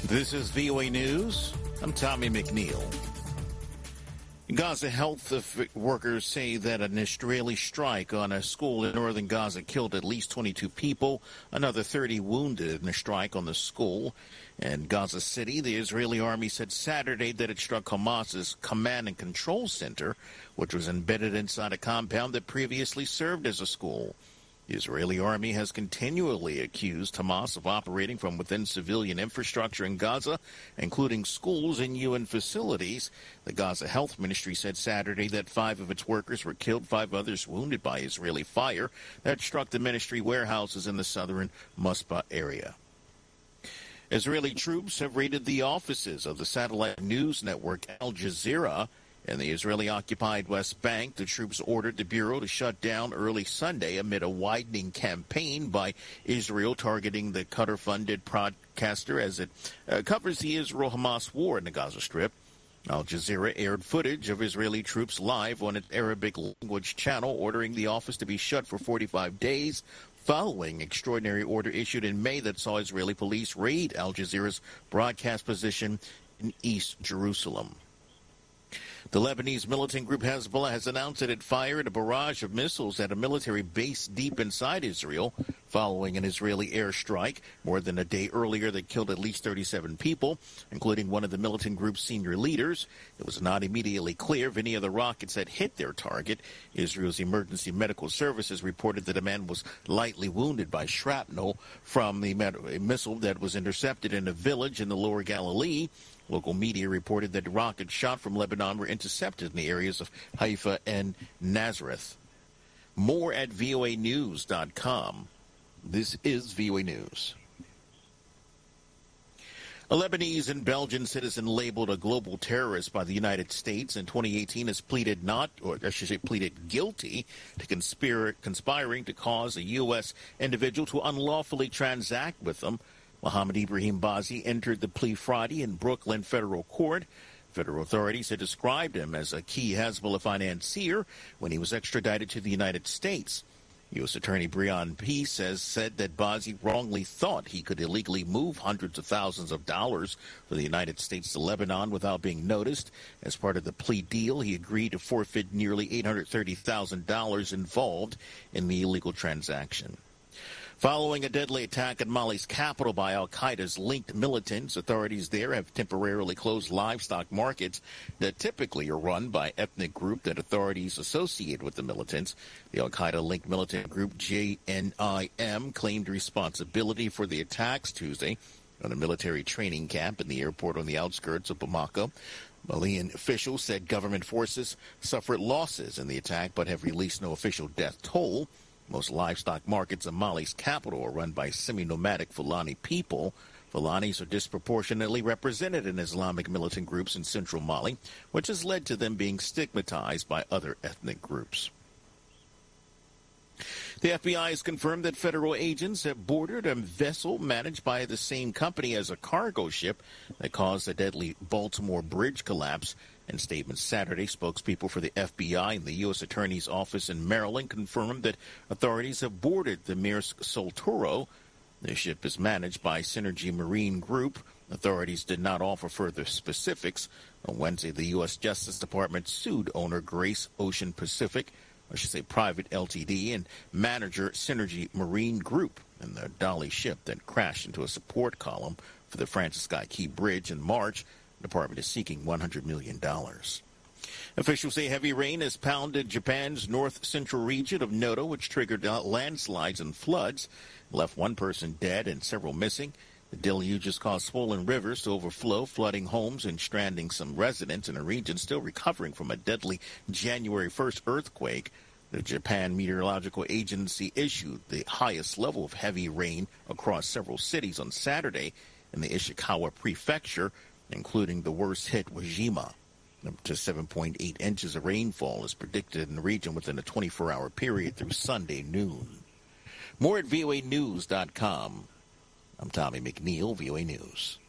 This is VOA News. I'm Tommy McNeil. Gaza health workers say that an Israeli strike on a school in northern Gaza killed at least 22 people, another 30 wounded in a strike on the school. In Gaza City, the Israeli army said Saturday that it struck Hamas's command and control center, which was embedded inside a compound that previously served as a school. The Israeli army has continually accused Hamas of operating from within civilian infrastructure in Gaza, including schools and UN facilities. The Gaza Health Ministry said Saturday that 5 of its workers were killed, 5 others wounded by Israeli fire that struck the ministry warehouses in the southern Muspa area. Israeli troops have raided the offices of the satellite news network Al Jazeera in the Israeli-occupied West Bank. The troops ordered the bureau to shut down early Sunday amid a widening campaign by Israel targeting the Qatar-funded broadcaster as it covers the Israel-Hamas war in the Gaza Strip. Al Jazeera aired footage of Israeli troops live on its Arabic language channel, ordering the office to be shut for 45 days following extraordinary order issued in May that saw Israeli police raid Al Jazeera's broadcast position in East Jerusalem. The Lebanese militant group Hezbollah has announced that it fired a barrage of missiles at a military base deep inside Israel following an Israeli airstrike more than a day earlier that killed at least 37 people, including one of the militant group's senior leaders. It was not immediately clear if any of the rockets had hit their target. Israel's emergency medical services reported that a man was lightly wounded by shrapnel from a missile that was intercepted in a village in the lower Galilee. Local media reported that rockets shot from Lebanon were intercepted in the areas of Haifa and Nazareth. More at voanews.com. This is VOA News. A Lebanese and Belgian citizen labeled a global terrorist by the United States in 2018 has pleaded guilty to conspiring to cause a U.S. individual to unlawfully transact with them. Mohammed Ibrahim Bazi entered the plea Friday in Brooklyn federal court. Federal authorities had described him as a key Hezbollah financier when he was extradited to the United States. U.S. Attorney Breon Peace said that Bazi wrongly thought he could illegally move hundreds of thousands of dollars from the United States to Lebanon without being noticed. As part of the plea deal, he agreed to forfeit nearly $830,000 involved in the illegal transaction. Following a deadly attack at Mali's capital by al-Qaeda's linked militants, authorities there have temporarily closed livestock markets that typically are run by ethnic group that authorities associate with the militants. The al-Qaeda-linked militant group JNIM claimed responsibility for the attacks Tuesday on a military training camp in the airport on the outskirts of Bamako. Malian officials said government forces suffered losses in the attack but have released no official death toll. Most livestock markets in Mali's capital are run by semi-nomadic Fulani people. Fulanis are disproportionately represented in Islamic militant groups in central Mali, which has led to them being stigmatized by other ethnic groups. The FBI has confirmed that federal agents have boarded a vessel managed by the same company as a cargo ship that caused a deadly Baltimore bridge collapse. In statements Saturday, spokespeople for the FBI and the U.S. Attorney's Office in Maryland confirmed that authorities have boarded the Maersk Solturo. The ship is managed by Synergy Marine Group. Authorities did not offer further specifics. On Wednesday, the U.S. Justice Department sued owner Grace Ocean Pacific, Private Ltd., and manager Synergy Marine Group in the Dolly ship that crashed into a support column for the Francis Scott Key Bridge in March. The department is seeking $100 million. Officials say heavy rain has pounded Japan's north-central region of Noto, which triggered landslides and floods, left one person dead and several missing. The deluge has caused swollen rivers to overflow, flooding homes and stranding some residents in a region still recovering from a deadly January 1st earthquake. The Japan Meteorological Agency issued the highest level of heavy rain across several cities on Saturday in the Ishikawa prefecture, including the worst-hit Wajima. Up to 7.8 inches of rainfall is predicted in the region within a 24-hour period through Sunday noon. More at voanews.com. I'm Tommy McNeil, VOA News.